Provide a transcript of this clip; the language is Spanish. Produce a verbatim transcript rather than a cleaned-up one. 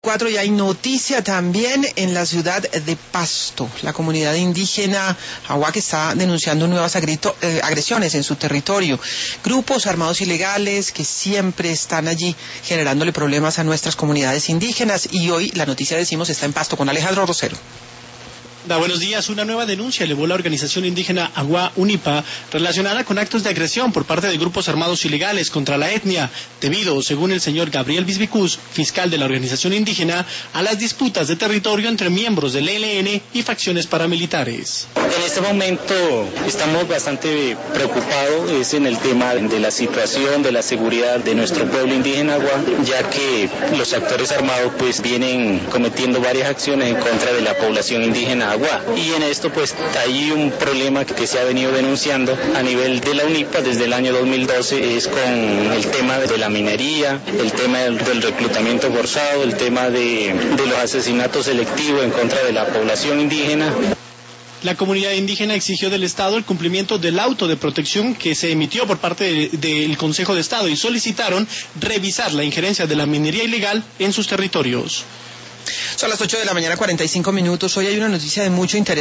Cuatro, y hay noticia también en la ciudad de Pasto. La comunidad indígena Agua que está denunciando nuevas agrito, eh, agresiones en su territorio. Grupos armados ilegales que siempre están allí generándole problemas a nuestras comunidades indígenas. Y hoy la noticia, decimos, está en Pasto con Alejandro Rosero. Da, buenos días. Una nueva denuncia elevó la organización indígena Agua Unipa relacionada con actos de agresión por parte de grupos armados ilegales contra la etnia, debido, según el señor Gabriel Bisbicús, fiscal de la organización indígena, a las disputas de territorio entre miembros del E L N y facciones paramilitares. En este momento estamos bastante preocupados es en el tema de la situación de la seguridad de nuestro pueblo indígena Agua, ya que los actores armados pues vienen cometiendo varias acciones en contra de la población indígena Agua. Y en esto pues hay un problema que se ha venido denunciando a nivel de la UNIPA desde el año dos mil doce, es con el tema de la minería, el tema del, del reclutamiento forzado, el tema de, de los asesinatos selectivos en contra de la población indígena. La comunidad indígena exigió del Estado el cumplimiento del auto de protección que se emitió por parte de, del Consejo de Estado y solicitaron revisar la injerencia de la minería ilegal en sus territorios. Son las ocho de la mañana, cuarenta y cinco minutos. Hoy hay una noticia de mucho interés.